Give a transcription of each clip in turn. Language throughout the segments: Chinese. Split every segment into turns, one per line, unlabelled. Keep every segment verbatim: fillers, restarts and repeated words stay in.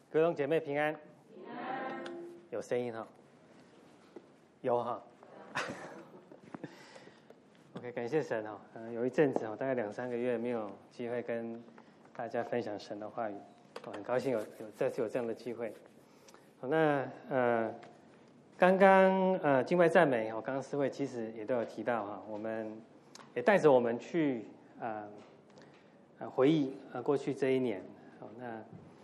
各位弟兄姐妹平安，平安有声音哈，有哈。OK， 感谢神哦。嗯，有一阵子哦，大概两三个月没有机会跟大家分享神的话语，我很高兴有有再次有这样的机会。好，那呃，刚刚呃敬拜赞美哦，刚刚四位其实也都有提到哈，我们也带着我们去呃呃回忆呃过去这一年。好，那。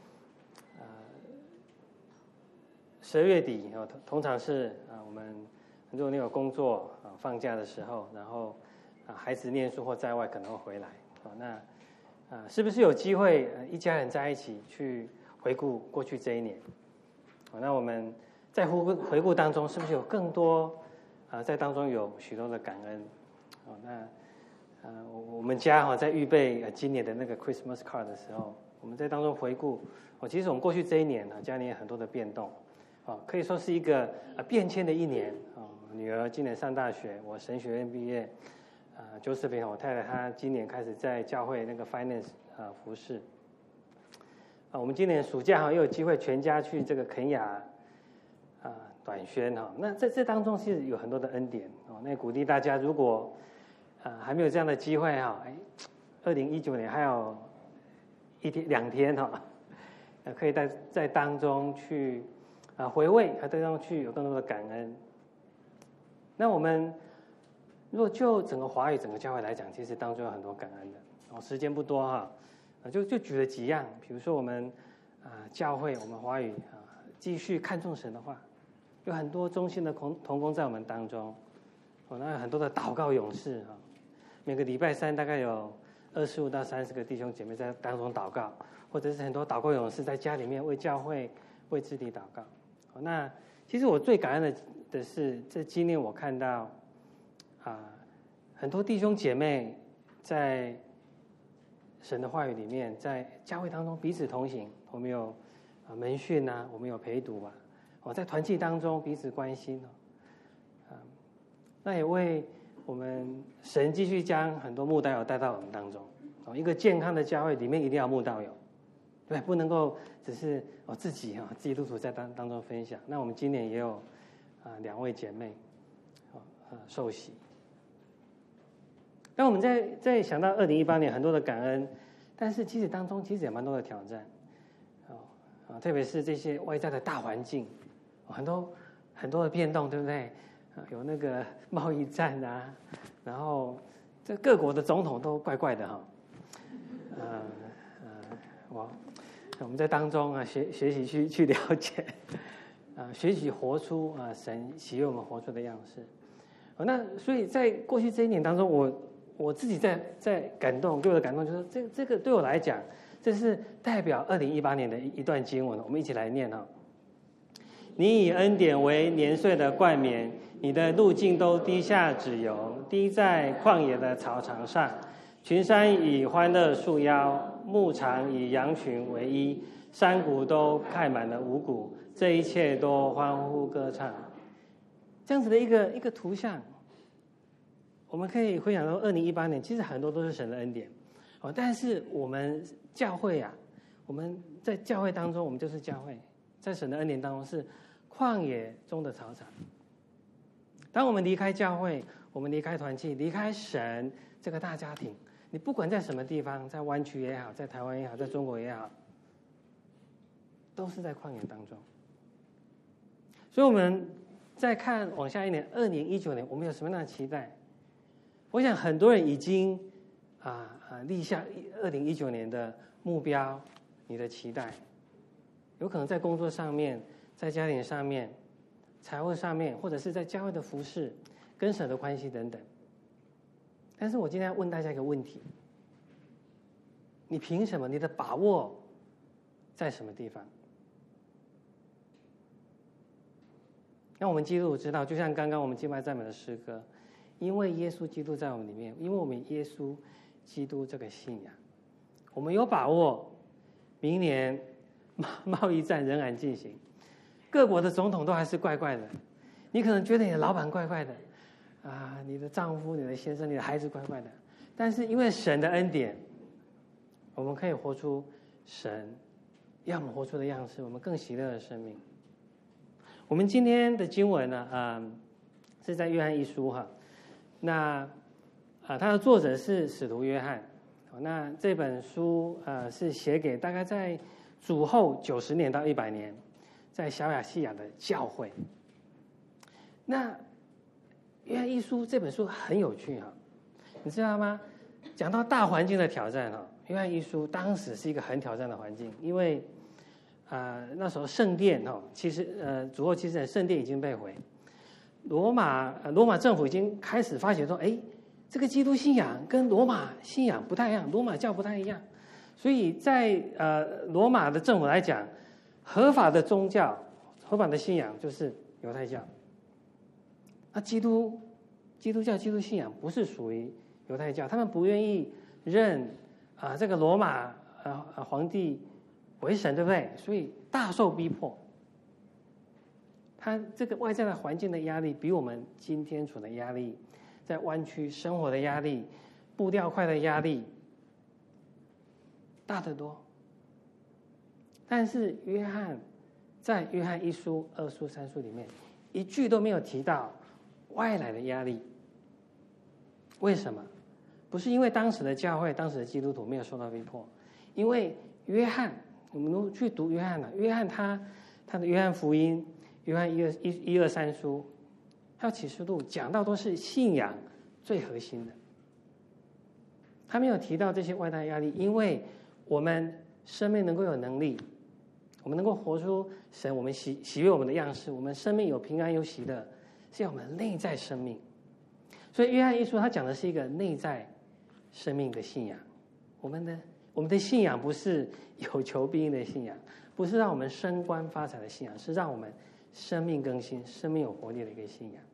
十二月底哦，通常是啊，我们很多人有工作啊，放假的时候，然后啊，孩子念书或在外可能会回来啊，那啊，是不是有机会一家人在一起去回顾过去这一年？啊，那我们在回顾回顾当中，是不是有更多啊，在当中有许多的感恩？哦，那呃，我们家哈在预备今年的那个 Christmas card 的时候，我们在当中回顾哦，其实我们过去这一年啊，家里有很多的变动。哦，可以说是一个呃变迁的一年哦。女儿今年上大学，我神学院毕业，呃，Josephine我太太她今年开始在教会那个 finance 啊、呃、服侍。啊，我们今年暑假哈又有机会全家去这个肯雅啊、呃、短宣哈。那在这当中是有很多的恩典哦。那鼓励大家，如果啊、呃、还没有这样的机会哈，哎，二零一九年还有一天两天哈，呃，可以在在当中去。啊，回味和对上去有更多的感恩。那我们如果就整个华语、整个教会来讲，其实当中有很多感恩的。哦，时间不多哈，啊，就就举了几样，比如说我们啊教会，我们华语啊继续看重神的话，有很多忠心的同同工在我们当中。哦，那有很多的祷告勇士哈，每个礼拜三大概有二十五到三十个弟兄姐妹在当中祷告，或者是很多祷告勇士在家里面为教会、为肢体祷告。那其实我最感恩的的是，这今年我看到啊，很多弟兄姐妹在神的话语里面，在教会当中彼此同行。我们有啊门训啊，我们有陪读啊，我在团契当中彼此关心哦，啊，那也为我们神继续将很多牧道友带到我们当中哦。一个健康的教会里面一定要牧道友。对，不能够只是我自己哈，自己路途在当当中分享。那我们今年也有啊两位姐妹，啊受洗。那我们在在想到二零一八年很多的感恩，但是其实当中其实也蛮多的挑战，哦啊，特别是这些外在的大环境，很多很多的变动，对不对？啊，有那个贸易战啊，然后这各国的总统都怪怪的哈，呃呃，我。我们在当中啊学学习去去了解，啊学习活出啊神喜悦我们活出的样式。哦，那所以在过去这一年当中，我我自己在在感动，对我的感动就是这这个对我来讲，这是代表二零一八年的一段经文，我们一起来念哈。你以恩典为年岁的冠冕，你的路径都滴下脂油，滴在旷野的草场上。群山以欢乐束腰，牧场以羊群为衣，山谷都盖满了五谷，这一切都欢呼歌唱。这样子的一个一个图像，我们可以回想到二零一八年，其实很多都是神的恩典哦。但是我们教会啊，我们在教会当中，我们就是教会，在神的恩典当中是旷野中的草场。当我们离开教会，我们离开团契，离开神这个大家庭。你不管在什么地方，在湾区也好，在台湾也好，在中国也好，都是在旷野当中。所以我们再看往下一年，二零一九年，我们有什么样的期待？我想很多人已经啊啊立下二零一九年的目标，你的期待，有可能在工作上面，在家庭上面，财务上面，或者是在教会的服事、跟神的关系等等。但是我今天要问大家一个问题：你凭什么？你的把握在什么地方？让我们基督徒知道，就像刚刚我们敬拜赞美的诗歌，因为耶稣基督在我们里面，因为我们耶稣基督这个信仰，我们有把握，明年贸易战仍然进行，各国的总统都还是怪怪的，你可能觉得你的老板怪怪的。啊，你的丈夫、你的先生、你的孩子怪怪的，但是因为神的恩典，我们可以活出神要我们活出的样式，我们更喜乐的生命。我们今天的经文呢，啊、呃，是在约翰一书哈，那啊、呃，它的作者是使徒约翰。那这本书呃是写给大概在主后九十年到一百年，在小亚细亚的教会。那约翰一书这本书很有趣哈，你知道吗？讲到大环境的挑战哈，约翰一书当时是一个很挑战的环境，因为啊、呃、那时候圣殿哈，其实呃主后七十年圣殿已经被毁，罗马呃罗马政府已经开始发觉说，哎。这个基督信仰跟罗马信仰不太一样，罗马教不太一样，所以在呃罗马的政府来讲，合法的宗教、合法的信仰就是犹太教。那基督基督教、基督信仰不是属于犹太教，他们不愿意认啊、呃、这个罗马呃皇帝为神，对不对？所以大受逼迫。他这个外在的环境的压力，比我们今天处的压力。在湾区生活的压力，步调快的压力大得多。但是约翰在约翰一书、二书、三书里面一句都没有提到外来的压力。为什么？不是因为当时的教会、当时的基督徒没有受到逼迫，因为约翰，我们都去读约翰了。约翰他他的约翰福音、约翰一二一一二三书。还有启示录讲到都是信仰最核心的，他没有提到这些外在压力，因为我们生命能够有能力，我们能够活出神我们喜喜悦我们的样式，我们生命有平安有喜乐，是要我们内在生命。所以约翰一书他讲的是一个内在生命的信仰，我们的我们的信仰不是有求必应的信仰，不是让我们升官发财的信仰，是让我们生命更新、生命有活力的一个信仰。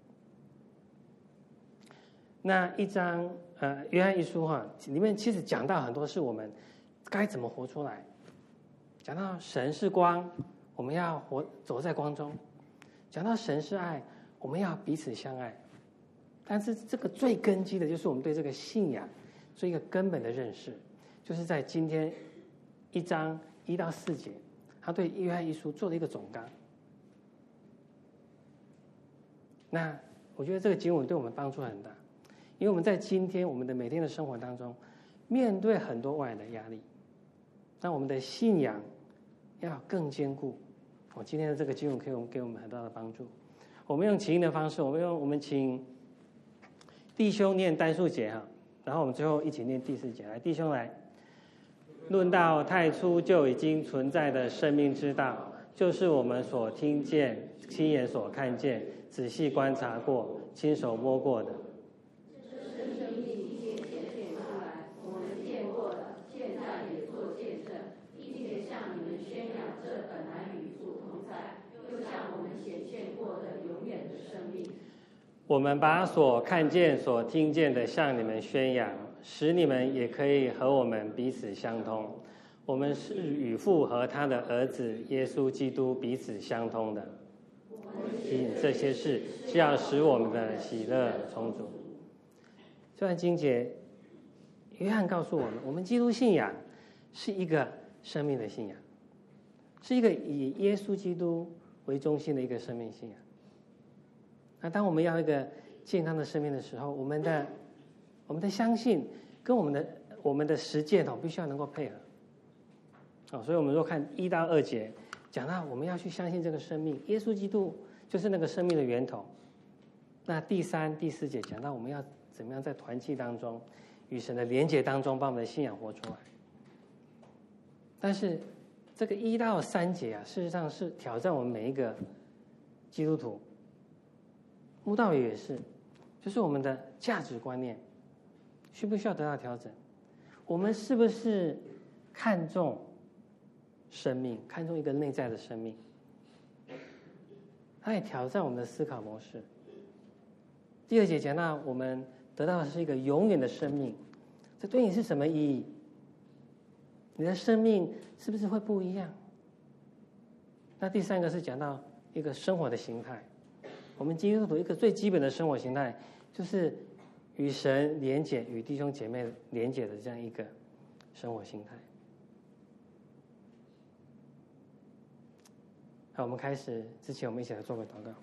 那一章呃，约翰一书哈，里面其实讲到很多是我们该怎么活出来。讲到神是光，我们要活走在光中；讲到神是爱，我们要彼此相爱。但是这个最根基的就是我们对这个信仰做一个根本的认识，就是在今天一章一到四节，他对约翰一书做了一个总纲。那我觉得这个经文对我们帮助很大，因为我们在今天我们的每天的生活当中，面对很多外来的压力，那我们的信仰要更坚固。我今天的这个经文可以给我们很大的帮助。我们用起音的方式，我们用我们请弟兄念单数节哈，然后我们最后一起念第四节。来，弟兄来，论到太初就已经存在的生命之道，就是我们所听见、亲眼所看见、仔细观察过、亲手摸过的。
这生命已经显现出来，我们见过了，现在也做见证，并且向你们宣扬这本来与父同在，又向我们显现过的永远的生命。
我们把所看见、所听见的向你们宣扬，使你们也可以和我们彼此相通。我们是与父和他的儿子耶稣基督彼此相通的。这些事是要使我们的喜乐充足。这段经节，约翰告诉我们，我们基督信仰是一个生命的信仰，是一个以耶稣基督为中心的一个生命信仰。那当我们要一个健康的生命的时候，我们的我们的相信跟我们的我们的实践哦，必须要能够配合。哦，所以我们若看一到二节，讲到我们要去相信这个生命，耶稣基督就是那个生命的源头。那第三、第四节讲到我们要怎么样在团契当中，与神的连结当中，把我们的信仰活出来。但是这个一到三节啊，事实上是挑战我们每一个基督徒。慕道友也是，就是我们的价值观念需不需要得到调整？我们是不是看重生命，看重一个内在的生命？它也挑战我们的思考模式。第二节讲到我们得到的是一个永远的生命，这对你是什么意义？你的生命是不是会不一样？那第三个是讲到一个生活的形态。我们基督徒一个最基本的生活形态，就是与神连结、与弟兄姐妹连结的这样一个生活形态。 好，我们开始之前，我们一起来做个祷告。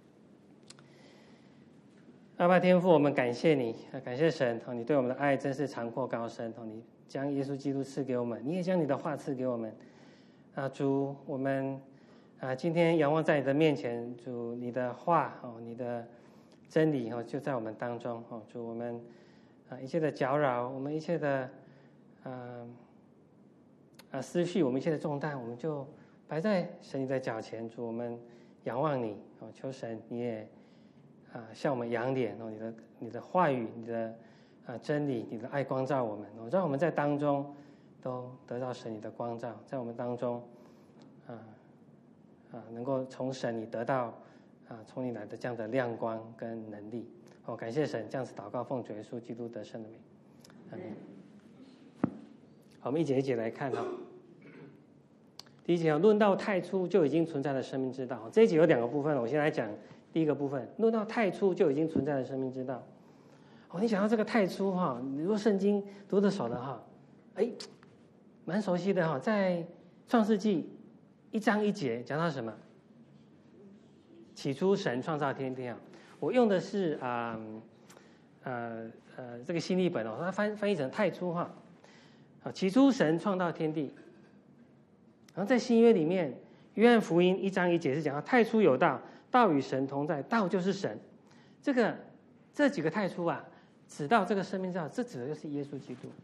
阿爸天父，我们感谢你，感谢神，你对我们的爱真是长阔高深，你将耶稣基督赐给我们，你也将你的话赐给我们。啊，主，我们啊今天仰望在你的面前，主，你的话哦，你的真理哦就在我们当中哦，主，我们啊一切的搅扰，我们一切的啊啊思绪，我们一切的重担，我们就摆在神你的脚前，主，我们仰望你哦，求神你也。啊，向我们扬脸哦，你的你的话语，你的啊真理，你的爱光照我们哦，让我们在当中都得到神你的光照，在我们当中啊啊能够从神你得到啊从你来的这样的亮光跟能力哦，感谢神，这样子祷告奉主耶稣基督得胜的名，阿们。好，我们一节一节来看哈、哦。第一节论到太初就已经存在的生命之道，这一节有两个部分，我先来讲。第一个部分，论到太初就已经存在的生命之道。哦，你想到这个太初哈，你如果圣经读得熟的哈，哎，蛮熟悉的哈，在创世纪一章一节讲到什么？起初神创造天地啊。我用的是啊呃呃这个新译本哦，它翻翻译成太初哈。啊，起初神创造天地。然后在新约里面，约翰福音一章一节是讲到太初有道。道与神同在，道就是神。这个这几个太初啊，指到这个生命之道，这指的就是耶稣基督。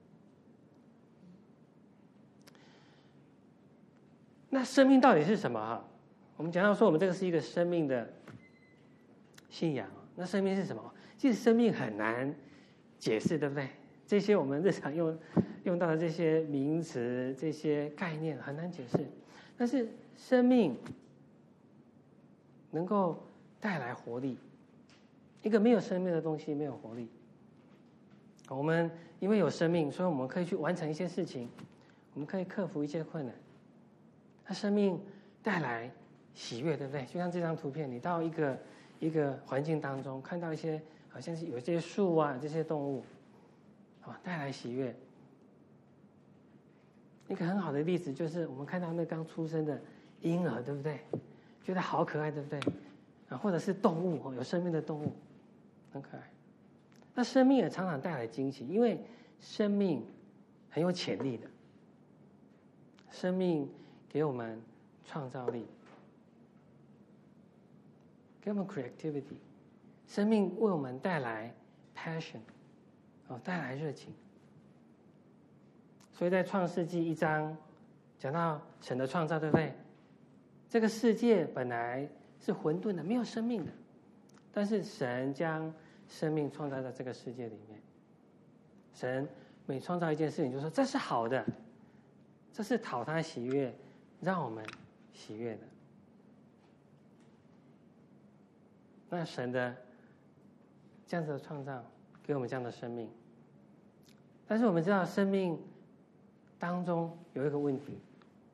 那生命到底是什么哈？我们讲到说，我们这个是一个生命的信仰。那生命是什么？其实生命很难解释，对不对？这些我们日常用用到的这些名词、这些概念很难解释。但是生命能够带来活力，一个没有生命的东西没有活力。我们因为有生命，所以我们可以去完成一些事情，我们可以克服一些困难。那生命带来喜悦，对不对？就像这张图片，你到一个一个环境当中，看到一些好像是有这些树啊，这些动物，啊，带来喜悦。一个很好的例子就是我们看到那刚出生的婴儿，对不对？觉得好可爱，对不对？啊，或者是动物，有生命的动物，很可爱。那生命也常常带来惊喜，因为生命很有潜力的。生命给我们创造力，给我们 creativity。生命为我们带来 passion， 哦，带来热情。所以在创世纪一章讲到神的创造，对不对？这个世界本来是混沌的，没有生命的，但是神将生命创造在这个世界里面。神每创造一件事情，就说这是好的，这是讨他喜悦，让我们喜悦的。那神的这样子的创造，给我们这样的生命，但是我们知道，生命当中有一个问题。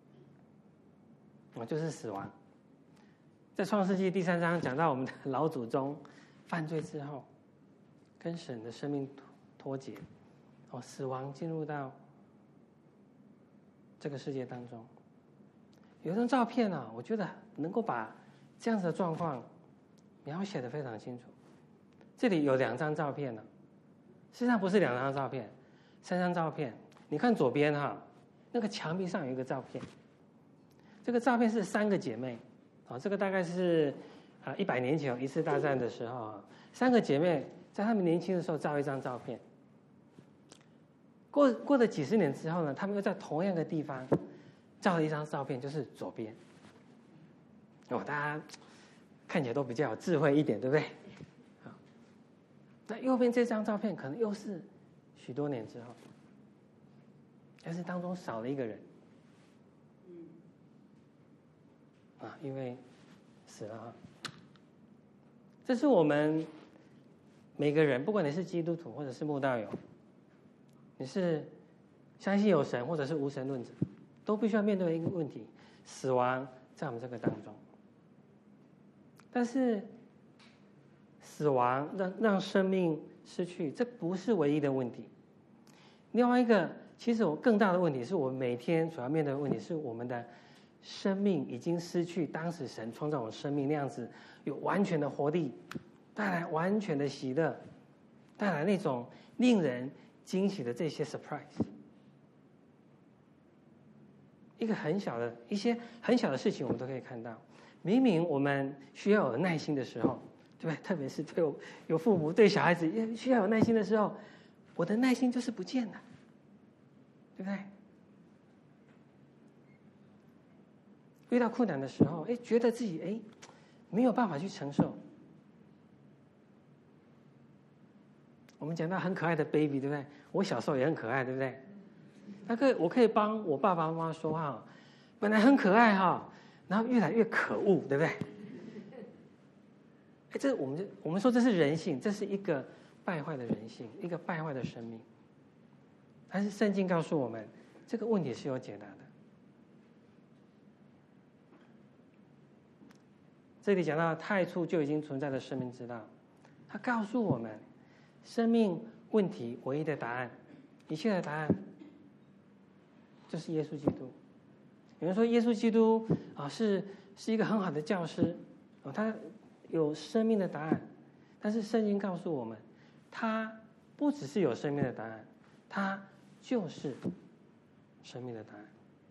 就是死亡。在创世纪第三章讲到我们的老祖宗犯罪之后，跟神的生命脱节，哦，死亡进入到这个世界当中。有一张照片啊，我觉得能够把这样子的状况描写得非常清楚。这里有两张照片呢、啊，实际上不是两张照片，三张照片。你看左边哈，那个墙壁上有一个照片。这个照片是三个姐妹，啊，这个大概是啊一百年前一次大战的时候啊，三个姐妹在她们年轻的时候照一张照片。过过了几十年之后呢，她们又在同样的地方照了一张照片，就是左边。哦，大家看起来都比较有智慧一点，对不对？好，那右边这张照片可能又是许多年之后，但是当中少了一个人。啊，因为死了啊。这是我们每个人，不管你是基督徒或者是慕道友，你是相信有神或者是无神论者，都必须要面对一个问题：死亡在我们这个当中。但是死亡让让生命失去，这不是唯一的问题。另外一个，其实我更大的问题是我们每天所要面对的问题，是我们的生命已经失去当时神创造我们生命那样子有完全的活力，带来完全的喜乐，带来那种令人惊喜的这些 surprise。一个很小的一些很小的事情，我们都可以看到。明明我们需要有耐心的时候，对不对？特别是对有父母对小孩子需要有耐心的时候，我的耐心就是不见了，对不对？遇到困难的时候，哎，觉得自己哎没有办法去承受。我们讲到很可爱的 baby， 对不对？我小时候也很可爱，对不对？那个我可以帮我爸爸妈妈说话，本来很可爱哈，然后越来越可恶，对不对？哎，这我们我们说这是人性，这是一个败坏的人性，一个败坏的生命。但是圣经告诉我们，这个问题是有解答的。这里讲到太初就已经存在的生命之道，他告诉我们，生命问题唯一的答案，一切的答案，就是耶稣基督。有人说耶稣基督啊是是一个很好的教师，啊，他有生命的答案，但是圣经告诉我们，他不只是有生命的答案，他就是生命的答案。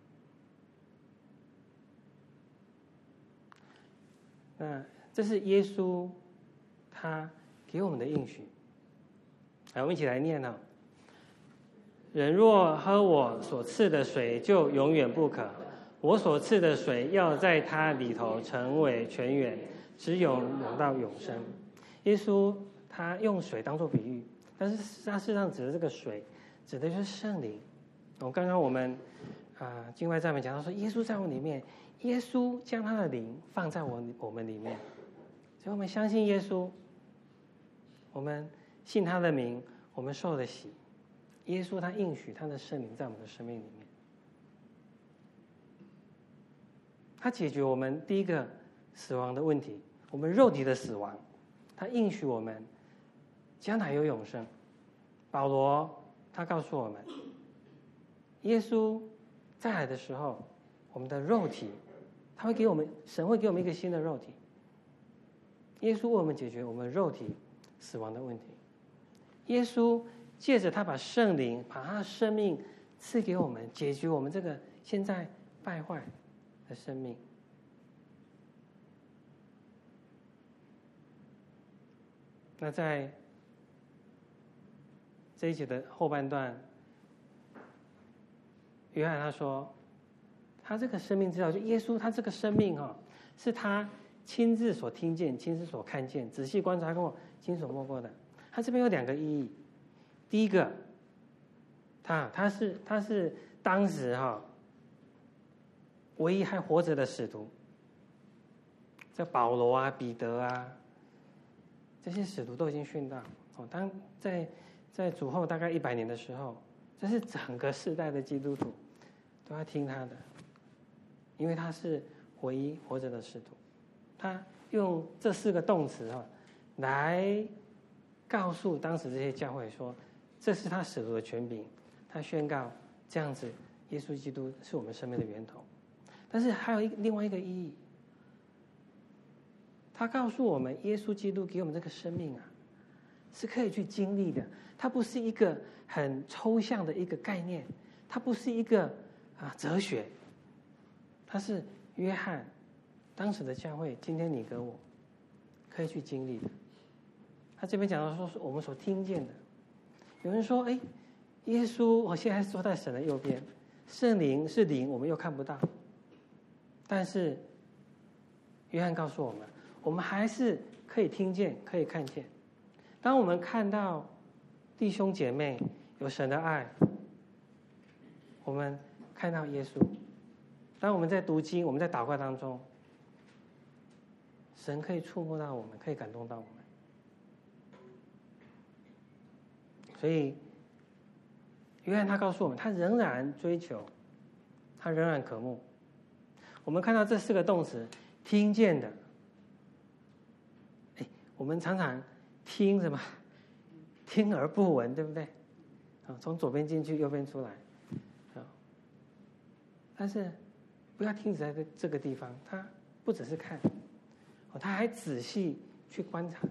那这是耶稣他给我们的应许。来，我们一起来念哦。人若喝我所赐的水，就永远不渴。我所赐的水要在他里头成为泉源，直涌涌到永生。耶稣他用水当作比喻，但是他事实上指的这个水，指的就是圣灵。哦，刚刚我们啊、呃、经外赞美讲到说，耶稣在我里面，耶稣将他的灵放在我我们里面，所以我们相信耶稣，我们信他的名，我们受了洗。耶稣他应许他的圣灵在我们的生命里面，他解决我们第一个死亡的问题，我们肉体的死亡，他应许我们将来有永生。保罗他告诉我们，耶稣再来的时候，我们的肉体他会给我们，神会给我们一个新的肉体。耶稣为我们解决我们肉体死亡的问题。耶稣借着他把圣灵，把他的生命赐给我们，解决我们这个现在败坏的生命。那在这一节的后半段，约翰他说，他这个生命之道，就耶稣他这个生命哈、哦，是他亲自所听见、亲自所看见、仔细观察过、亲手摸过的。他这边有两个意义。第一个，他他是他是当时哈、哦、唯一还活着的使徒，这保罗啊、彼得啊，这些使徒都已经殉道哦。当在在主后大概一百年的时候，这是整个世代的基督徒都要听他的，因为他是唯一活着的使徒。他用这四个动词哈、哦、来告诉当时这些教会说，这是他使徒的权柄，他宣告这样子，耶稣基督是我们生命的源头。但是还有一另外一个意义，他告诉我们，耶稣基督给我们这个生命啊，是可以去经历的。它不是一个很抽象的一个概念，它不是一个啊哲学，它是约翰当时的教会，今天你跟我可以去经历的。他这边讲到说，是我们所听见的。有人说，哎，耶稣我现在坐在神的右边，圣灵是灵，我们又看不到。但是约翰告诉我们，我们还是可以听见，可以看见。当我们看到弟兄姐妹有神的爱，我们看到耶稣。当我们在读经，我们在祷告当中，神可以触摸到我们，可以感动到我们。所以约翰他告诉我们，他仍然追求，他仍然渴慕。我们看到这四个动词，听见的，哎，我们常常听什么？听而不闻，对不对？啊，从左边进去，右边出来，啊，但是不要停止在这个地方，他不只是看，哦，他还仔细去观察。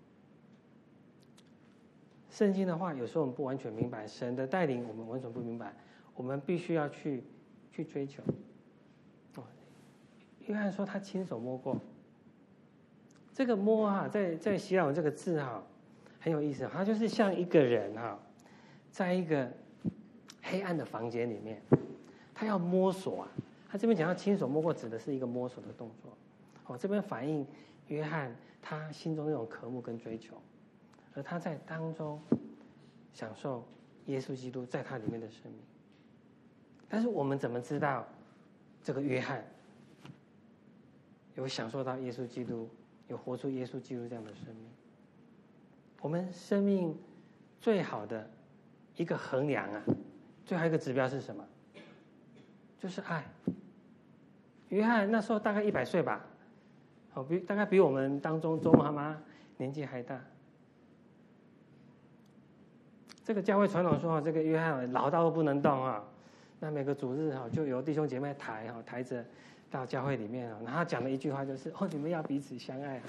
圣经的话，有时候我们不完全明白，神的带领我们完全不明白，我们必须要去去追求。哦，约翰说他亲手摸过，这个摸哈、啊，在在希腊文这个字哈、啊，很有意思，它就是像一个人哈、啊，在一个黑暗的房间里面，他要摸索啊。他这边讲到亲手摸过，指的是一个摸索的动作。哦，这边反映约翰他心中那种渴慕跟追求，而他在当中享受耶稣基督在他里面的生命。但是我们怎么知道这个约翰有享受到耶稣基督，有活出耶稣基督这样的生命？我们生命最好的一个衡量啊，最后一个指标是什么？就是爱。约翰那时候大概一百岁吧，哦，比大概比我们当中周妈妈年纪还大。这个教会传统说，这个约翰老到不能动啊，那每个主日哈就有弟兄姐妹抬哈抬着到教会里面啊，然后讲的一句话就是：哦，你们要彼此相爱啊。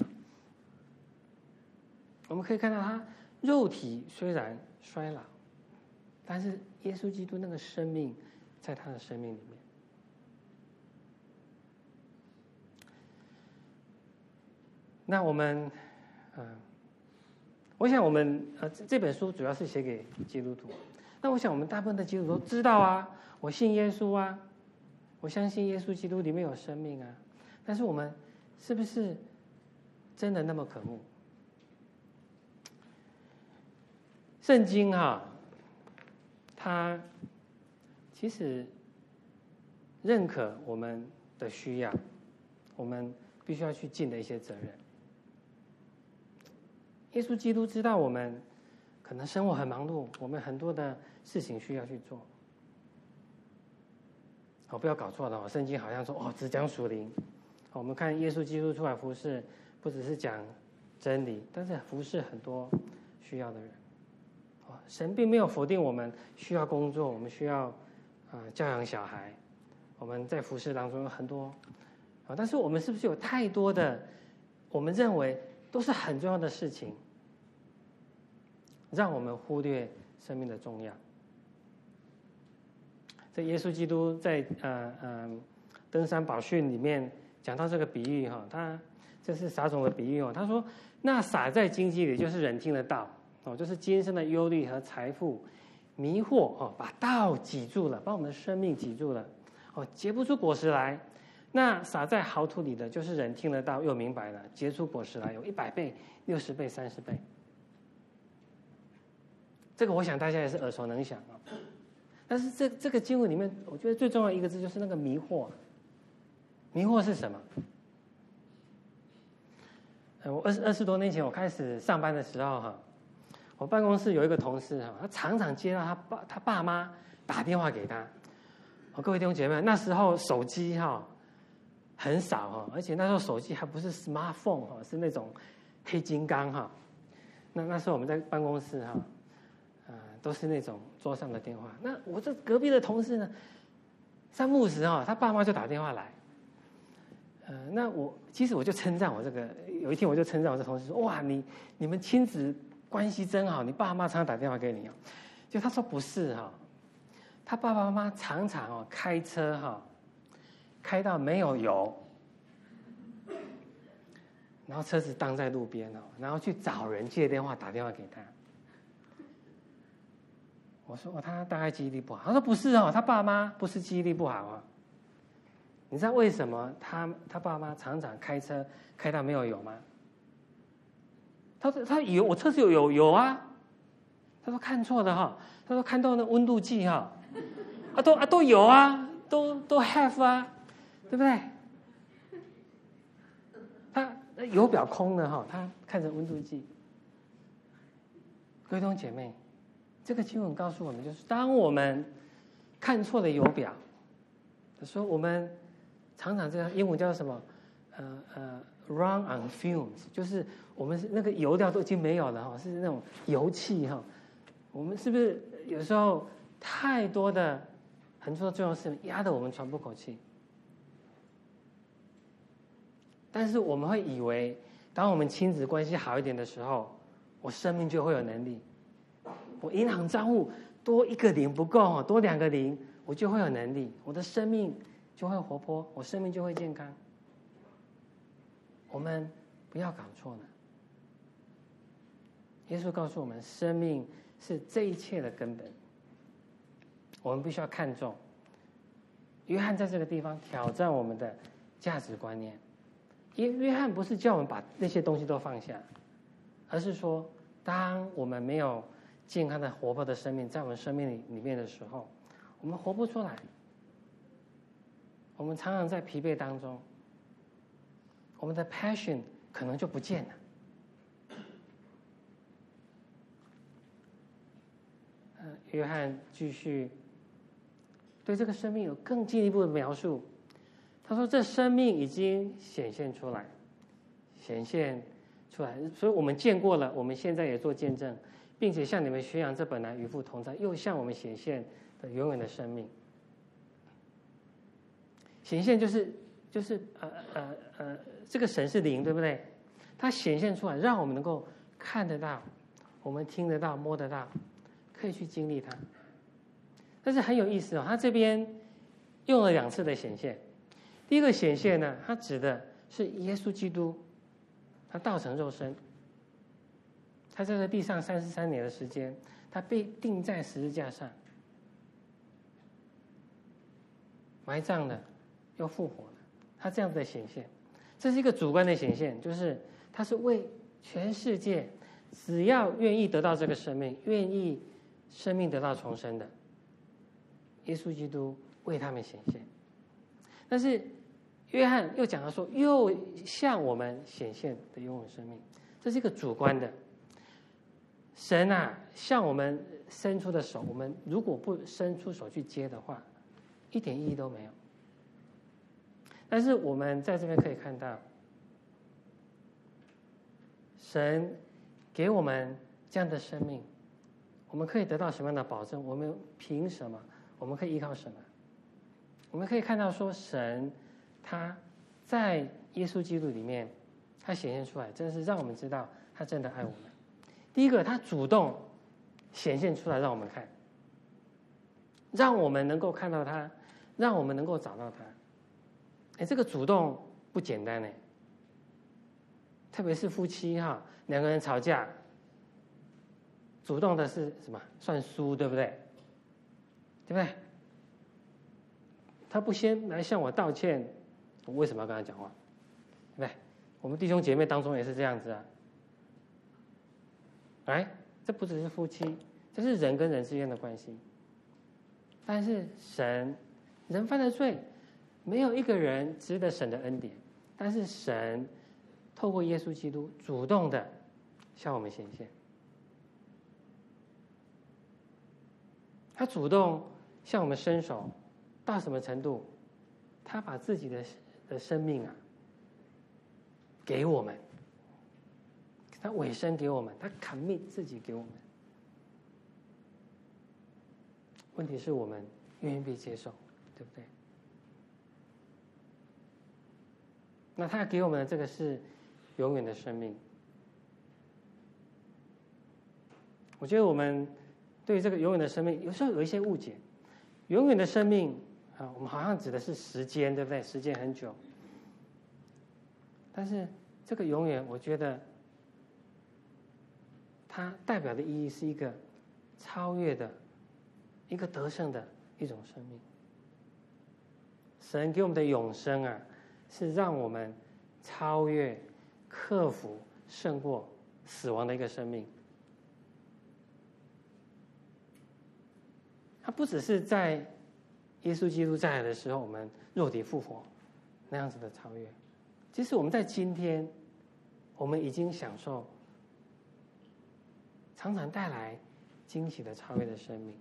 我们可以看到他肉体虽然衰老，但是耶稣基督那个生命在他的生命里面。那我们，嗯、呃，我想我们呃这本书主要是写给基督徒。那我想我们大部分的基督徒都知道啊，我信耶稣啊，我相信耶稣基督里面有生命啊。但是我们是不是真的那么渴慕？圣经哈、啊，它其实认可我们的需要，我们必须要去尽的一些责任。耶稣基督知道我们可能生活很忙碌，我们很多的事情需要去做。哦，不要搞错了哦，圣经好像说哦只讲属灵。我们看耶稣基督出来服侍，不只是讲真理，但是服侍很多需要的人。哦，神并没有否定我们需要工作，我们需要啊、呃、教养小孩，我们在服侍当中有很多啊，但是我们是不是有太多的我们认为都是很重要的事情，让我们忽略生命的重要？这耶稣基督在呃呃登山宝训里面讲到这个比喻哈，他这是撒种的比喻哦。他说，那撒在荆棘里就是人听得到哦，就是今生的忧虑和财富迷惑哦，把道挤住了，把我们的生命挤住了哦，结不出果实来。那撒在好土里的，就是人听得到又明白了，结出果实来，有一百倍、六十倍、三十倍。这个我想大家也是耳熟能详啊。但是这这个经文里面，我觉得最重要的一个字就是那个迷惑。迷惑是什么？呃，我二十二十多年前我开始上班的时候哈，我办公室有一个同事哈，他常常接到他爸他爸妈打电话给他。哦，各位弟兄姐妹，那时候手机哈很少哈，而且那时候手机还不是 smartphone 哈，是那种黑金刚哈。那那时候我们在办公室哈。呃，都是那种桌上的电话。那我这隔壁的同事呢，三不五时哦，他爸妈就打电话来。呃，那我其实我就称赞我这个，有一天我就称赞我这同事说：“哇，你你们亲子关系真好，你爸妈常常打电话给你哦。”就他说不是哈、哦，他爸爸妈妈常常哦开车哈、哦，开到没有油，然后车子当在路边哦，然后去找人借电话打电话给他。我说、哦、他大概记忆力不好，他说不是哦，他爸妈不是记忆力不好啊。你知道为什么他他爸妈常常开车开到没有油吗？他说他有，我车子有有有啊。他说看错了哈，他说看到那温度计哈，啊都啊都有啊，都都 have 啊，对不对？他油表空了哈，他看着温度计。各位弟兄姐妹。这个经文告诉我们，就是当我们看错了油表的时候，我们常常这个英文叫什么？呃呃 ，run on fumes， 就是我们那个油料都已经没有了哈，是那种油气哈。我们是不是有时候太多的很多重要事情压得我们喘不过气？ 但是我们会以为，当我们亲子关系好一点的时候，我生命就会有能力。我银行账户多一个零不够，多两个零，我就会有能力，我的生命就会活泼，我生命就会健康。我们不要搞错了。耶稣告诉我们，生命是这一切的根本，我们必须要看重。约翰在这个地方挑战我们的价值观念。约约翰不是叫我们把那些东西都放下，而是说，当我们没有健康的活泼的生命在我们生命里里面的时候，我们活不出来。我们常常在疲惫当中，我们的 passion 可能就不见了。约翰继续对这个生命有更进一步的描述。他说：“这生命已经显现出来，显现出来，所以我们见过了，我们现在也做见证，并且向你们宣扬这本来与父同在，又向我们显现的永远的生命。显现就是就是呃呃呃，这个神是灵，对不对？它显现出来，让我们能够看得到，我们听得到，摸得到。”可以去经历它，但是很有意思哦。他这边用了两次的显现。第一个显现呢，它指的是耶稣基督，他道成肉身，他在这地上三十三年的时间，他被钉在十字架上，埋葬了，又复活了。他这样子的显现，这是一个主观的显现，就是他是为全世界，只要愿意得到这个生命，愿意生命得到重生的，耶稣基督为他们显现。但是约翰又讲到说，又向我们显现的永远生命，这是一个主观的。神啊，向我们伸出的手，我们如果不伸出手去接的话，一点意义都没有。但是我们在这边可以看到，神给我们这样的生命，我们可以得到什么样的保证？我们凭什么？我们可以依靠什么？我们可以看到说，神他在耶稣基督里面，他显现出来，真的是让我们知道他真的爱我们。第一个，他主动显现出来让我们看，让我们能够看到他，让我们能够找到他。哎，这个主动不简单哎，特别是夫妻哈，两个人吵架，主动的是什么？算输，对不对？对不对？他不先来向我道歉，我为什么要跟他讲话？对不对？我们弟兄姐妹当中也是这样子啊。哎，这不只是夫妻，这是人跟人之间的关系。但是神，人犯了罪，没有一个人值得神的恩典，但是神透过耶稣基督主动的向我们显现，他主动向我们伸手，到什么程度？他把自己的的生命啊给我们，他委身给我们，他 commit 自己给我们。问题是我们愿意被接受，对不对？那他给我们的这个是永远的生命。我觉得我们对于这个永远的生命，有时候有一些误解。永远的生命啊，我们好像指的是时间，对不对？时间很久。但是这个永远，我觉得它代表的意义是一个超越的、一个得胜的一种生命。神给我们的永生啊，是让我们超越、克服、胜过死亡的一个生命。它不只是在耶稣基督再来的时候，我们肉体复活那样子的超越。其实我们在今天，我们已经享受常常带来惊喜的超越的生命。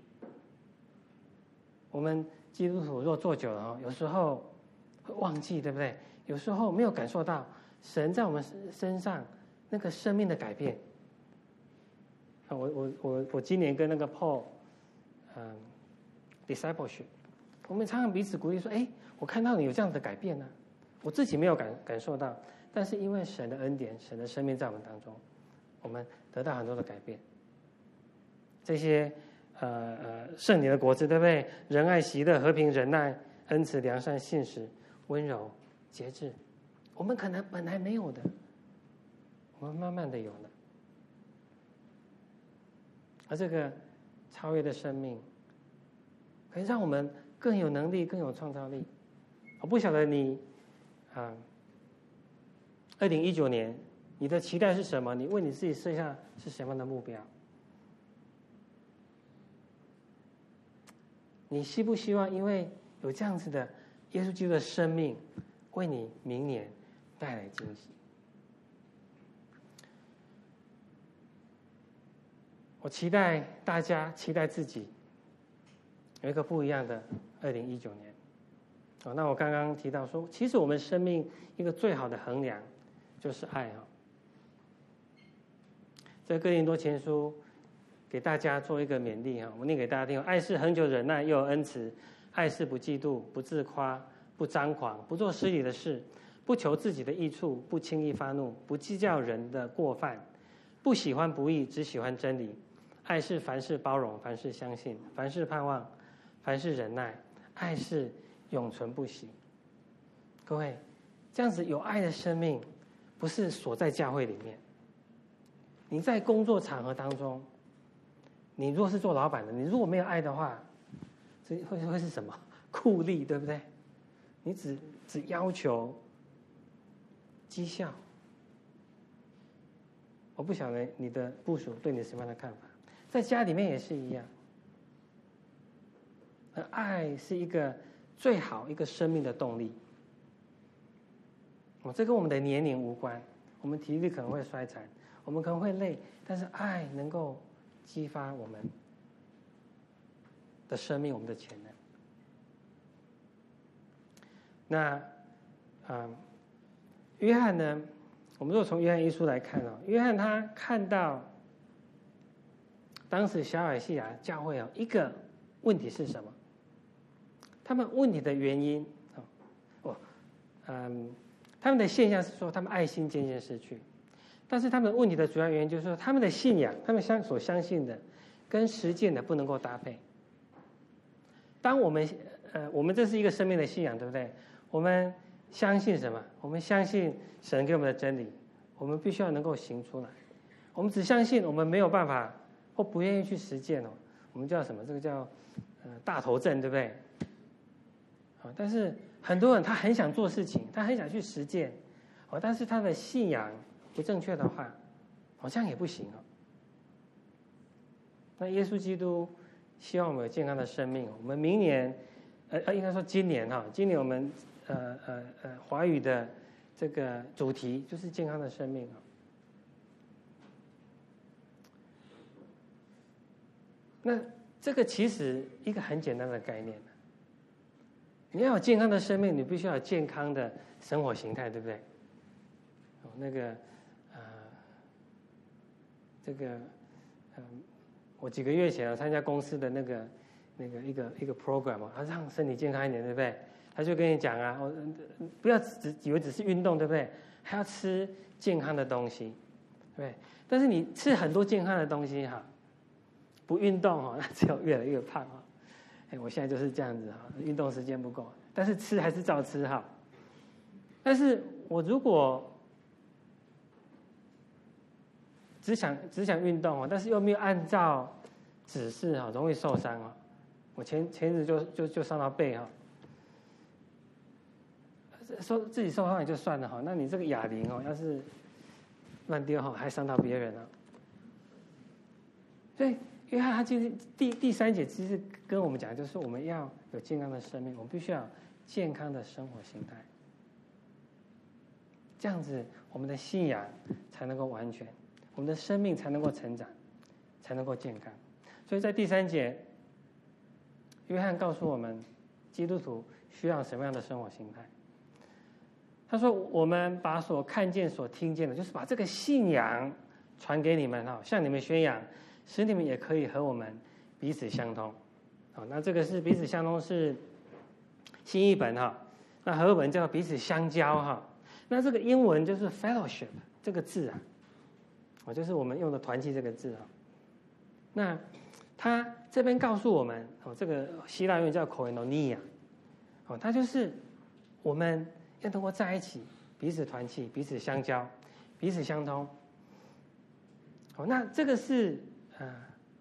我们基督徒若做久了，有时候会忘记，对不对？有时候没有感受到神在我们身上那个生命的改变。我我我我今年跟那个 Paul， 嗯 ，discipleship， 我们常常彼此鼓励说：“哎，我看到你有这样的改变呢、啊， 我自己没有感感受到，但是因为神的恩典，神的生命在我们当中，我们得到很多的改变。这些呃呃圣灵的果子，对不对？仁爱、喜乐、和平、忍耐、恩慈、良善、信实、温柔、节制，我们可能本来没有的，我们慢慢的有了。而这个超越的生命，可以让我们更有能力、更有创造力。我不晓得你啊，二零一九年你的期待是什么？你为你自己设下是什么样的目标？你希不希望因为有这样子的耶稣基督的生命，为你明年带来惊喜？我期待大家，期待自己有一个不一样的二零一九年。哦，那我刚刚提到说，其实我们生命一个最好的衡量就是爱哈。这哥林多前书给大家做一个勉励哈，我念给大家听：爱是恒久忍耐，又有恩慈；爱是不嫉妒，不自夸，不张狂，不做失礼的事，不求自己的益处，不轻易发怒，不计较人的过犯，不喜欢不义，只喜欢真理。爱是凡事包容，凡事相信，凡事盼望，凡事忍耐。爱是永存不息。各位，这样子有爱的生命，不是锁在教会里面。你在工作场合当中，你如果是做老板的，你如果没有爱的话，这会会是什么？酷吏，对不对？你只只要求绩效。我不晓得你的部属对你什么样的看法。在家里面也是一样，而爱是一个最好一个生命的动力。哦，这跟我们的年龄无关，我们体力可能会衰残，我们可能会累，但是爱能够激发我们的生命，我们的潜能。那，嗯，约翰呢？我们如果从约翰一书来看哦，约翰他看到当时小亚细亚教会哦，一个问题是什么？他们问题的原因哦，嗯，他们的现象是说他们爱心渐渐失去，但是他们的问题的主要原因就是说他们的信仰，他们相所相信的跟实践的不能够搭配。当我们呃，我们这是一个生命的信仰，对不对？我们相信什么？我们相信神给我们的真理，我们必须要能够行出来。我们只相信，我们没有办法或不愿意去实践哦。我们叫什么？这个叫呃大头症，对不对？啊，但是很多人他很想做事情，他很想去实践，哦，但是他的信仰不正确的话，好像也不行哦。那耶稣基督希望我们有健康的生命。我们明年，呃呃，应该说今年哈，今年我们呃呃呃华语的这个主题就是健康的生命啊。那这个其实一个很简单的概念，你要有健康的生命，你必须要有健康的生活形态，对不对？哦，那个呃，这个嗯。呃我几个月前啊参加公司的那个那个一个一个 program 啊，让身体健康一点，对不对？他就跟你讲啊，我不要只以为只是运动，对不对？还要吃健康的东西，对不对？但是你吃很多健康的东西哈，不运动哈，那只有越来越胖哈。哎，我现在就是这样子哈，运动时间不够，但是吃还是照吃哈。但是我如果只想只想运动哦，但是又没有按照指示哈，容易受伤哦。我前前日就就就伤到背哈，受自己受伤也就算了哈，那你这个哑铃哦，要是乱丢哈，还伤到别人了。所以约翰他其实第第三节其实跟我们讲，就是我们要有健康的生命，我们必须要有健康的生活形态，这样子我们的信仰才能够完全。我们的生命才能够成长，才能够健康。所以在第三节，约翰告诉我们，基督徒需要什么样的生活形态？他说：“我们把所看见、所听见的，就是把这个信仰传给你们哈，向你们宣扬，使你们也可以和我们彼此相通。”好，那这个是彼此相通是新译本哈， 那和文叫彼此相交哈。那这个英文就是 fellowship 这个字啊，哦，就是我们用的团契这个字啊。那他这边告诉我们哦，这个希腊语叫 koinonia， 哦，它就是我们要能够在一起，彼此团契，彼此相交，彼此相通。哦，那这个是呃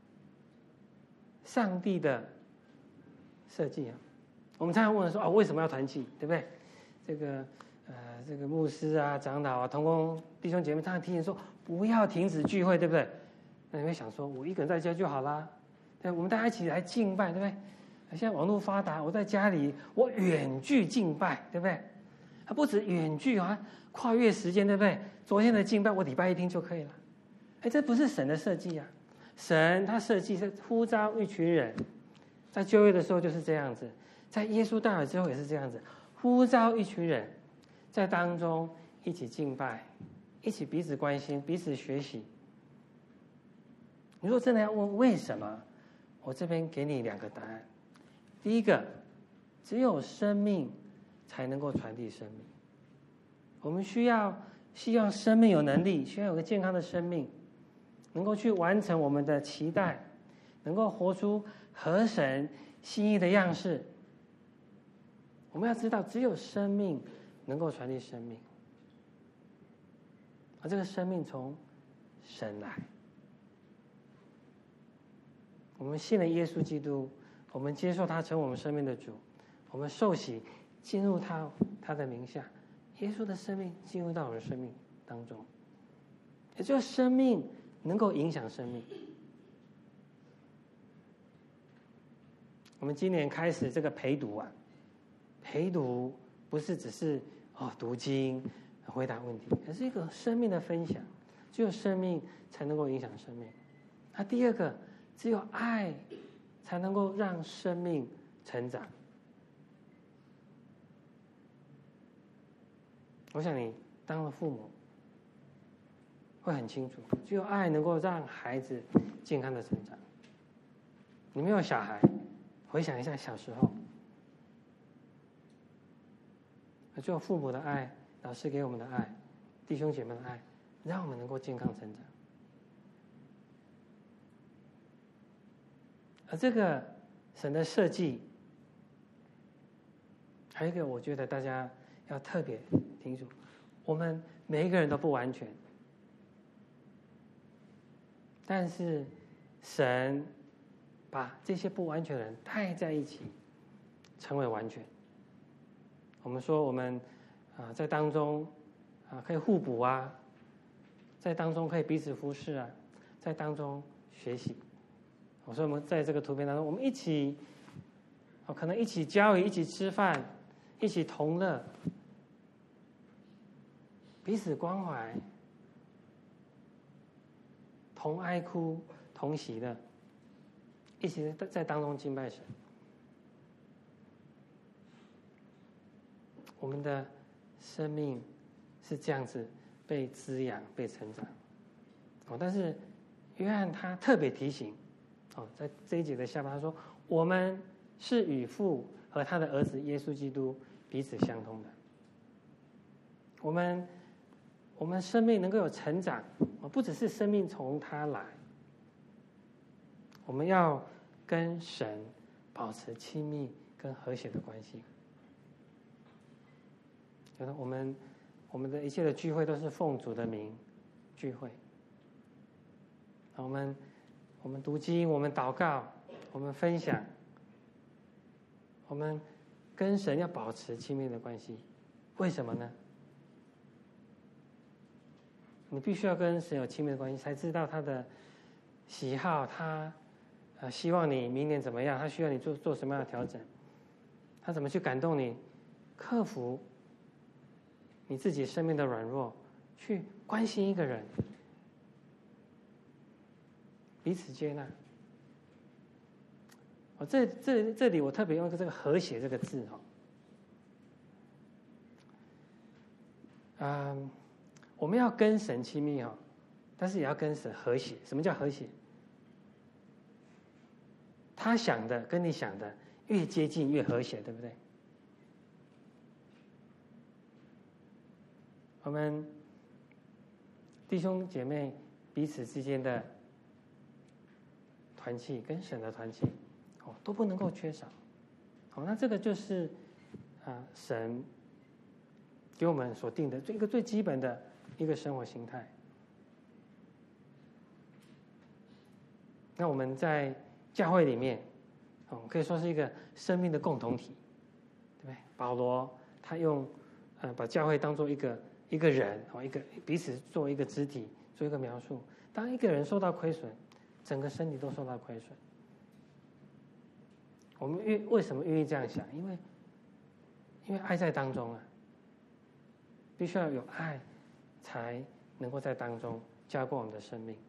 上帝的设计啊。我们常常问说啊，为什么要团契，对不对？这个呃，这个牧师啊、长老啊、同工弟兄姐妹常常提醒说，不要停止聚会，对不对？那你会想说，我一个人在家就好啦，对，我们大家一起来敬拜，对不对？现在网络发达，我在家里，我远距敬拜，对不对？它不止远距啊，跨越时间，对不对？昨天的敬拜，我礼拜一听就可以了。哎，这不是神的设计啊！神他设计是呼召一群人，在旧约的时候就是这样子，在耶稣到来之后也是这样子，呼召一群人，在当中一起敬拜，一起彼此关心，彼此学习。你如果真的要问为什么，我这边给你两个答案。第一个，只有生命才能够传递生命。我们需要希望生命有能力，需要有个健康的生命，能够去完成我们的期待，能够活出合神心意的样式。我们要知道，只有生命能够传递生命，而这个生命从神来。我们信了耶稣基督，我们接受他成为我们生命的主，我们受洗进入他他的名下，耶稣的生命进入到我们的生命当中，也就是生命能够影响生命。我们今年开始这个陪读啊，陪读不是只是哦读经回答问题，而是一个生命的分享。只有生命才能够影响生命。那第二个，只有爱才能够让生命成长。我想你当了父母会很清楚，只有爱能够让孩子健康的成长。你没有小孩，回想一下小时候，只有父母的爱，老师给我们的爱，弟兄姐妹的爱，让我们能够健康成长。而这个神的设计，还有一个我觉得大家要特别清楚，我们每一个人都不完全，但是神把这些不完全的人带在一起，成为完全。我们说我们啊在当中啊可以互补啊，在当中可以彼此服侍啊，在当中学习。我说我们在这个图片当中，我们一起，哦，可能一起交易，一起吃饭，一起同乐，彼此关怀，同哀哭，同喜乐，一起在当中敬拜神。我们的生命是这样子被滋养、被成长。哦，但是约翰他特别提醒。哦，在这一节的下半，他说：“我们是与父和他的儿子耶稣基督彼此相通的。我们，我们生命能够有成长，不只是生命从他来，我们要跟神保持亲密跟和谐的关系。觉得我们，我们的一切的聚会都是奉主的名聚会。我们。”我们读经，我们祷告，我们分享，我们跟神要保持亲密的关系。为什么呢？你必须要跟神有亲密的关系，才知道他的喜好，他呃希望你明年怎么样，他需要你做做什么样的调整，他怎么去感动你，克服你自己生命的软弱，去关心一个人。彼此接纳。哦，这这这里我特别用一个这个和谐这个字哈。嗯，我们要跟神亲密哈，但是也要跟神和谐。什么叫和谐？他想的跟你想的越接近越和谐，对不对？ 我们弟兄姐妹彼此之间的团契跟神的团契，哦，都不能够缺少。好，那这个就是啊，神给我们所定的这个最基本的一个生活形态。那我们在教会里面，哦，可以说是一个生命的共同体，对不对？保罗他用呃把教会当做一个一个人，哦，一个彼此做一个肢体，做一个描述。当一个人受到亏损，整个身体都受到亏损。我们愿为什么愿意这样想？因为因为爱在当中啊，必须要有爱，才能够在当中加过我们的生命。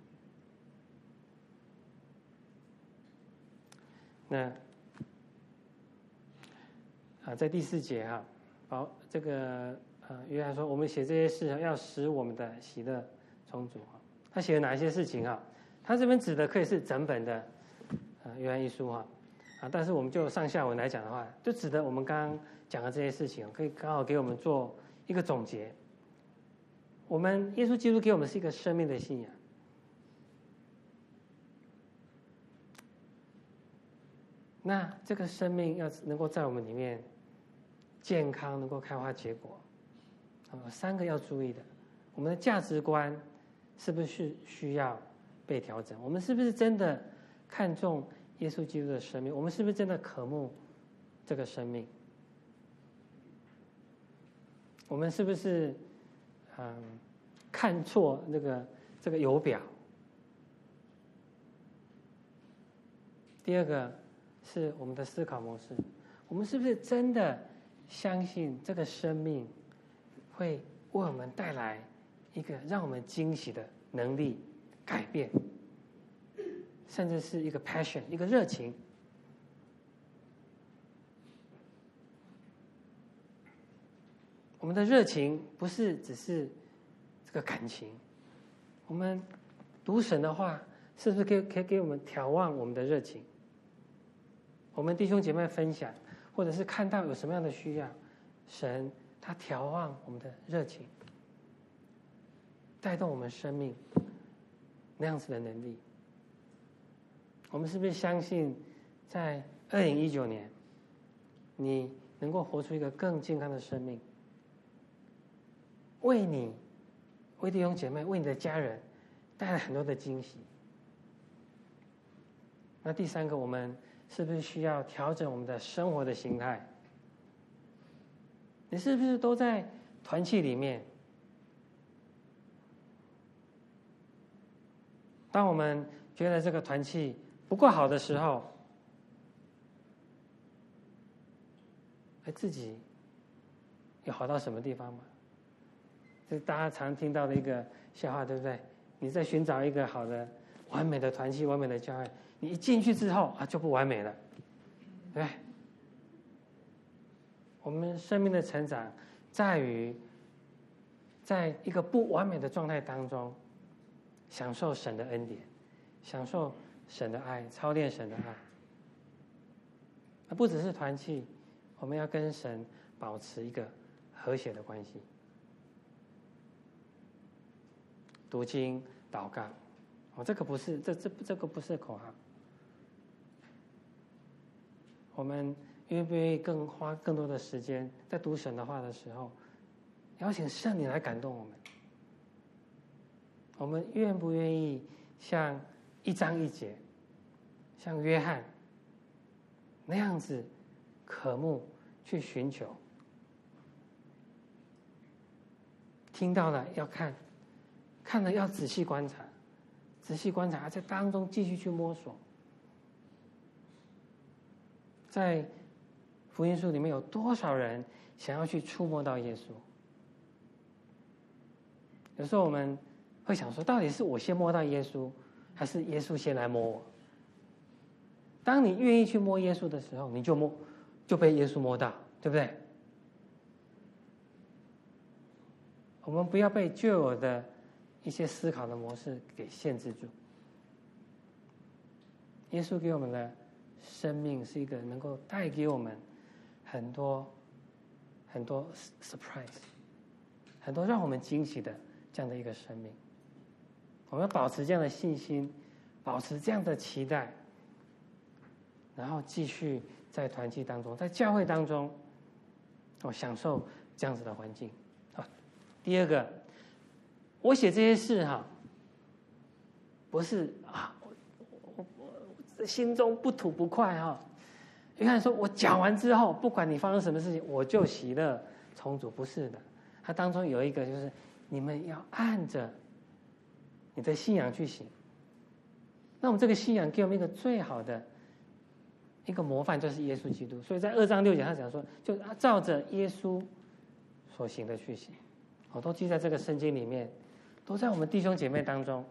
那啊，在第四节哈，好，这个呃，约翰说，我们写这些事要使我们的喜乐充足哈。他写了哪一些事情哈？他这边指的可以是整本的呃约翰一书哈啊，但是我们就上下文来讲的话，就指的我们刚刚讲的这些事情，可以刚好给我们做一个总结。我们耶稣基督给我们是一个生命的信仰。那这个生命要能够在我们里面健康，能够开花结果，啊，三个要注意的：我们的价值观是不是需要被调整？我们是不是真的看重耶稣基督的生命？我们是不是真的渴慕这个生命？我们是不是嗯看错那个这个油表？第二个是我们的思考模式，我们是不是真的相信这个生命会为我们带来一个让我们惊喜的能力、改变，甚至是一个 passion， 一个热情？我们的热情不是只是这个感情，我们读神的话，是不是可以可以给我们眺望我们的热情？我们弟兄姐妹分享，或者是看到有什么样的需要，神他眺望我们的热情，带动我们生命那样子的能力。我们是不是相信，在二零一九年，你能够活出一个更健康的生命，为你、为弟兄姐妹、为你的家人带来很多的惊喜？那第三个，我们是不是需要调整我们的生活的形态？你是不是都在团契里面？当我们觉得这个团契不够好的时候，哎，自己有好到什么地方吗？这是大家常听到的一个笑话，对不对？你在寻找一个好的、完美的团契、完美的教会，你一进去之后啊，就不完美了，对不对？我们生命的成长在于，在一个不完美的状态当中，享受神的恩典，享受神的爱，操练神的爱。那不只是团契，我们要跟神保持一个和谐的关系。读经、祷告，哦，这个不是这这这个不是口号。我们愿不愿意更花更多的时间在读神的话的时候，邀请圣灵来感动我们？我们愿不愿意像一章一节，像约翰那样子渴慕去寻求？听到了要看，看了要仔细观察，仔细观察，在当中继续去摸索。在福音书里面有多少人想要去触摸到耶稣？有时候我们会想说，到底是我先摸到耶稣，还是耶稣先来摸我？当你愿意去摸耶稣的时候，你就摸，就被耶稣摸到，对不对？我们不要被旧有的一些思考的模式给限制住。耶稣给我们的生命是一个能够带给我们很多很多 surprise， 很多让我们惊喜的这样的一个生命。我们要保持这样的信心，保持这样的期待，然后继续在团契当中，在教会当中，我享受这样子的环境。好，第二个，我写这些事哈，不是啊，我我我心中不吐不快哈。约翰说，我讲完之后，不管你发生什么事情，我就喜乐充足。不是的，它当中有一个就是，你们要按着你的信仰去行。那我们这个信仰给我们一个最好的一个模范，就是耶稣基督。所以在二章六节他讲说，就照着耶稣所行的去行，我都记在这个圣经里面，都在我们弟兄姐妹当中。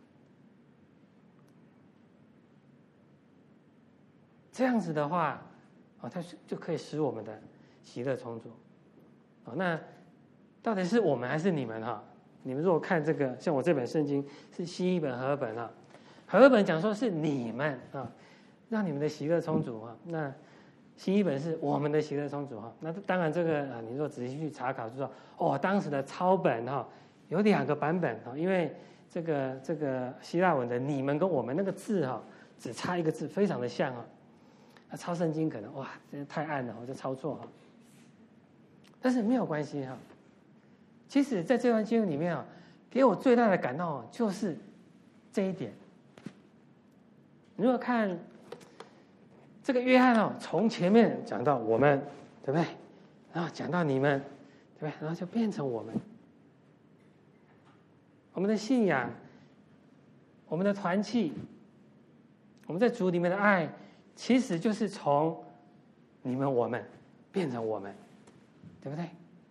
这样子的话，哦，它就可以使我们的喜乐充足。哦，那到底是我们还是你们哈？你们如果看这个，像我这本圣经是新译本和合本哈，合本讲说是你们啊，让你们的喜乐充足哈。那新译本是我们的喜乐充足哈。那当然这个啊，你如果仔细去查考，就说哦，当时的抄本哈有两个版本哈，因为这个这个希腊文的你们跟我们那个字哈只差一个字，非常的像啊。那抄圣经可能哇，真的太暗了，我就抄错哈。但是没有关系哈。其实在这段经文里面啊，给我最大的感动就是这一点。你如果看这个约翰哦，从前面讲到我们，对不对？然后讲到你们，对不对？然后就变成我们，我们的信仰，我们的团契，我们在主里面的爱，其实就是从你们我们变成我们，对不对？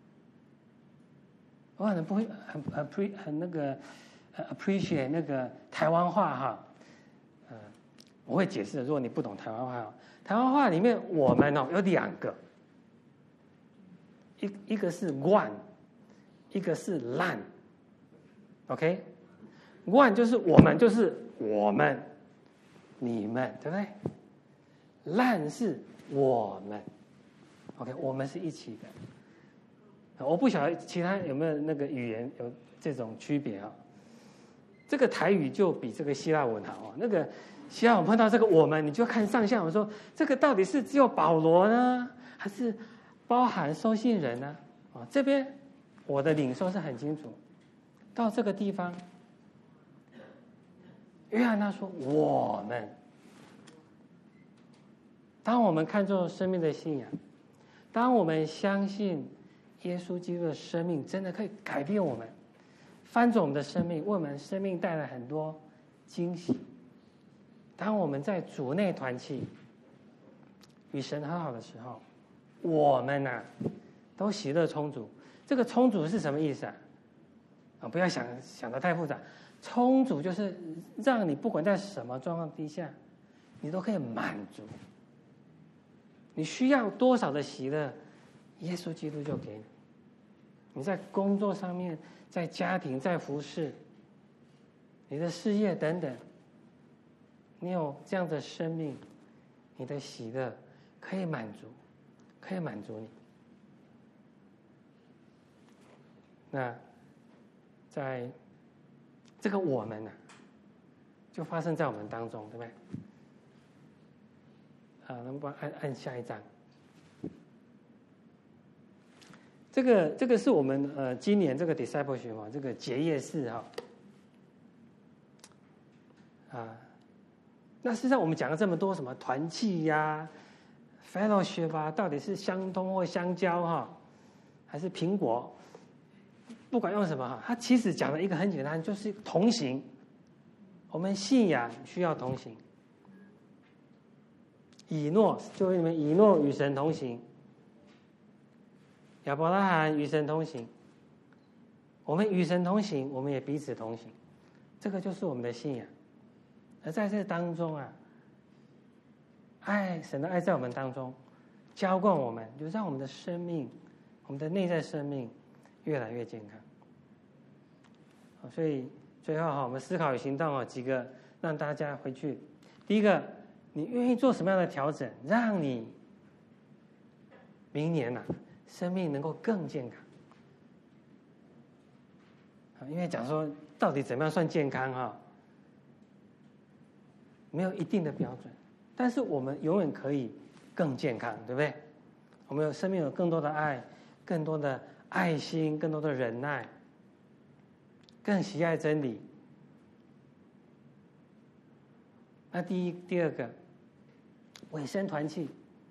我可能不会很很 pre 很那个 appreciate 那个台湾话哈，呃，我会解释的。如果你不懂台湾话，台湾话里面我们哦有两个，一一个是 one， 一个是烂 ，OK， one 就是我们，就是我们，你们，对不对？烂是我们 ，OK， 我们是一起的。我不晓得其他有没有那个语言有这种区别啊？这个台语就比这个希腊文好啊。那个希腊文碰到这个我们，你就看上下文说这个到底是只有保罗呢，还是包含收信人呢？啊，这边我的领受是很清楚。到这个地方，约翰他说我们，当我们看重生命的信仰，当我们相信耶稣基督的生命真的可以改变我们，翻转我们的生命，为我们生命带来很多惊喜。当我们在主内团契，与神和好的时候，我们呐、啊、都喜乐充足。这个充足是什么意思啊？啊，不要想想得太复杂。充足就是让你不管在什么状况底下，你都可以满足。你需要多少的喜乐，耶稣基督就给你。你在工作上面，在家庭，在服侍，你的事业等等，你有这样的生命，你的喜乐可以满足，可以满足你。那在这个我们呢、啊，就发生在我们当中，对不对？啊，能不能按按下一张？这个这个是我们呃今年这个 discipleship 嘛，这个结业式哈，啊，那事实上我们讲了这么多什么团契呀、fellowship 啊，到底是相通或相交哈，还是苹果？不管用什么哈，它其实讲了一个很简单，就是同行。我们信仰需要同行。以诺，就你们以诺与神同行。亚伯拉罕与神同行，我们与神同行，我们也彼此同行，这个就是我们的信仰。而在这当中啊，爱神的爱在我们当中浇灌我们，就让我们的生命，我们的内在生命越来越健康。所以最后哈，我们思考与行动哦，几个让大家回去。第一个，你愿意做什么样的调整，让你明年呐、啊？生命能够更健康。 因为讲说到底怎么样算健康哈，没有一定的标准，但是我们永远可以更健康，对不对？我们有生命有更多的爱，更多的爱心，更多的忍耐，更喜爱真理。那第一、第二个，委身团契，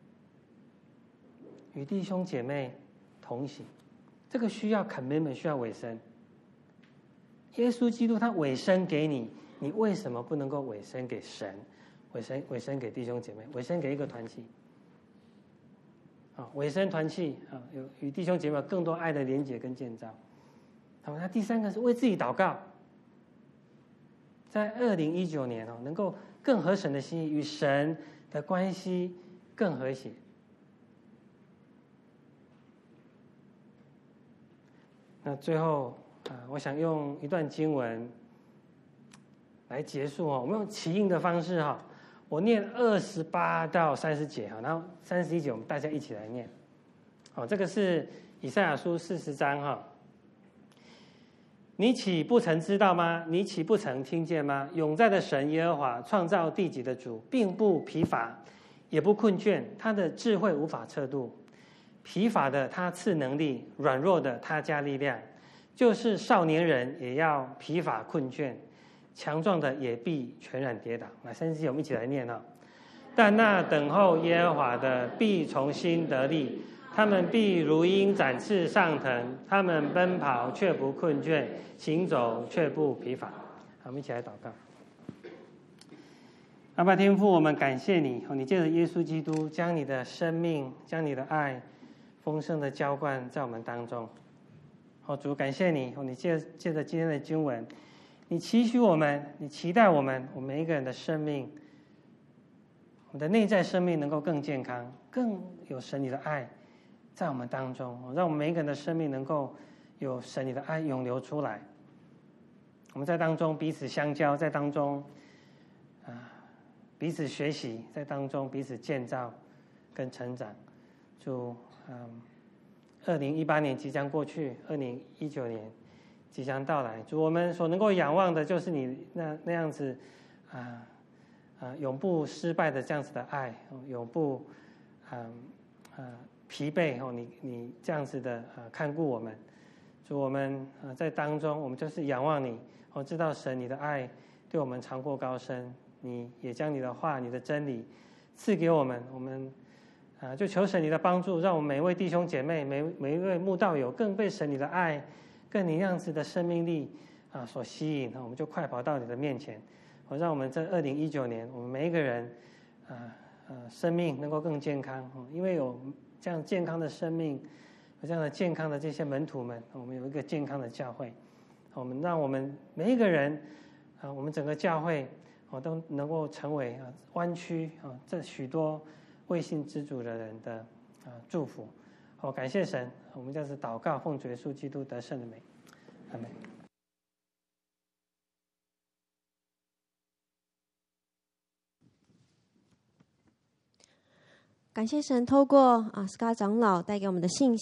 与弟兄姐妹同行，这个需要 commitment， 需要委身。耶稣基督他委身给你，你为什么不能够委身给神？委身委身给弟兄姐妹，委身给一个团契。啊，委身团契啊，有与弟兄姐妹有更多爱的连结跟建造。好，那第三个是为自己祷告，在二零一九年哦，能够更合神的心意，与神的关系更和谐。那最后啊，我想用一段经文来结束哦。我们用起印的方式哈，我念二十八到三十节哈，然后三十一节我们大家一起来念。好，这个是以赛亚书四十章哈。你岂不曾知道吗？你岂不曾听见吗？永在的神耶和华，创造地极的主，并不疲乏，也不困倦，他的智慧无法测度。疲乏的他赐能力，软弱的他加力量。就是少年人也要疲乏困倦，强壮的也必全然跌倒。来，三十节我们一起来念哦。但那等候耶和华的必重新得力，他们必如鹰展翅上腾，他们奔跑却不困倦，行走却不疲乏。好，我们一起来祷告。阿爸天父，我们感谢你，你借着耶稣基督将你的生命，将你的爱丰盛的浇灌在我们当中。哦，主，感谢你，你借借着今天的经文，你期许我们，你期待我们，我们每一个人的生命，我们的内在生命能够更健康，更有神你的爱在我们当中，让我们每一个人的生命能够有神你的爱涌流出来。我们在当中彼此相交，在当中啊彼此学习，在当中彼此建造跟成长。主，嗯。二零一八年即将过去，二零一九年即将到来。主，我们所能够仰望的就是你那那样子啊啊永不失败的这样子的爱，永不啊啊疲惫哦，你你这样子的啊看顾我们。主，我们啊在当中，我们就是仰望你，我知道神你的爱对我们长过高深，你也将你的话、你的真理赐给我们，我们。啊，就求神你的帮助，让我们每一位弟兄姐妹、每每一位慕道友，更被神你的爱、更你样子的生命力啊所吸引。我们就快跑到你的面前，我让我们在二零一九年，我们每一个人啊呃生命能够更健康，因为有这样健康的生命，有这样的健康的这些门徒们，我们有一个健康的教会，我们让我们每一个人啊，我们整个教会哦都能够成为啊湾区啊这许多。为信之主的人的啊祝福，好，感谢神，我们这样子祷告，奉主耶稣基督得胜的美，阿们。
感谢神，透过啊 Scott 长老带给我们的信息。